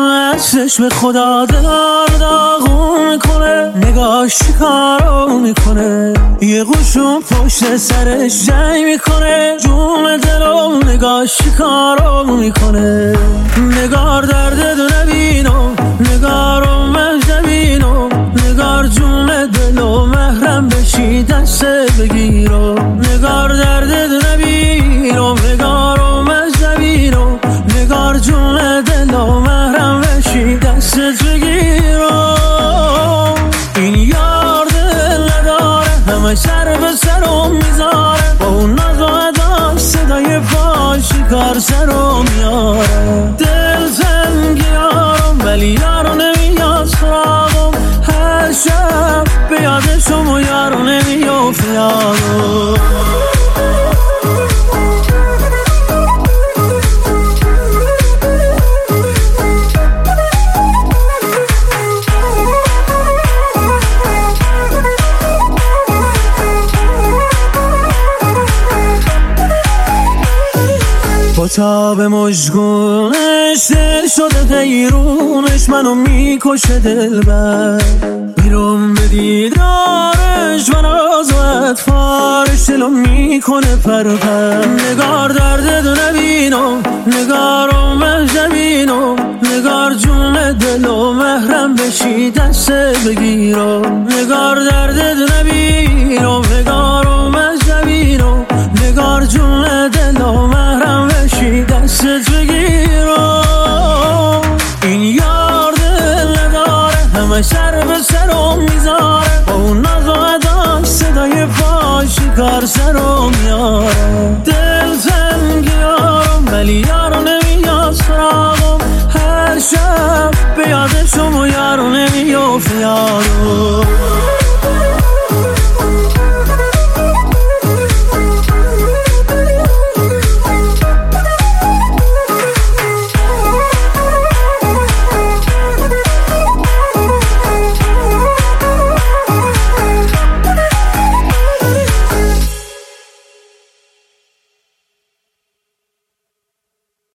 چشم خدا دلار داغون میکنه، نگاش چیکارو میکنه، یه قشون پشت سرش جنگ میکنه، جون دلو نگاش چیکارو میکنه. نگار درد دو نبینو، نگارو مجنبینو، نگار جون دلو محرم بشی دست بگیرو. نگار درد دو نبینو، نگارو مجنبینو، نگار جون دلو محرم بشی دست بگیرو. این یار دل نداره، همه سر به سرم میذاره، با اون ناز و ادا صدای پاش کار سرم میاره. دل تنگیارم ولی یارو نمیاد سراغم، هر شب به یادشم و یارو نمیافت یادم. با تاب مژگونش دل شده حیرونش، منو میکشه دلبر، میرم به دیدارش و ناز و اطفارش دلو میکنه پرپر. نگار درد دو نبینو، نگارو مجنبینو، نگار جون دلو محرم بشی دست بگیرو. نگار درد دو نبینو، نگارو مجنبینو، نگار جون دلو محرم بشی دست بگیرو.